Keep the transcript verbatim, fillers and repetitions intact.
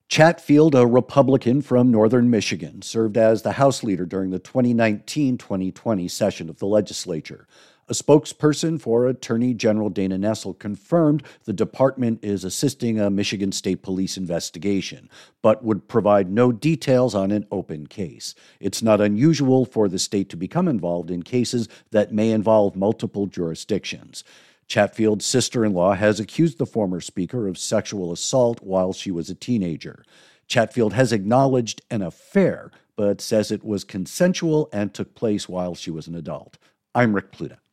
Chatfield, a Republican from northern Michigan, served as the House leader during the twenty nineteen twenty twenty session of the legislature. A spokesperson for Attorney General Dana Nessel confirmed the department is assisting a Michigan State Police investigation, but would provide no details on an open case. It's not unusual for the state to become involved in cases that may involve multiple jurisdictions. Chatfield's sister-in-law has accused the former speaker of sexual assault while she was a teenager. Chatfield has acknowledged an affair, but says it was consensual and took place while she was an adult. I'm Rick Pluta.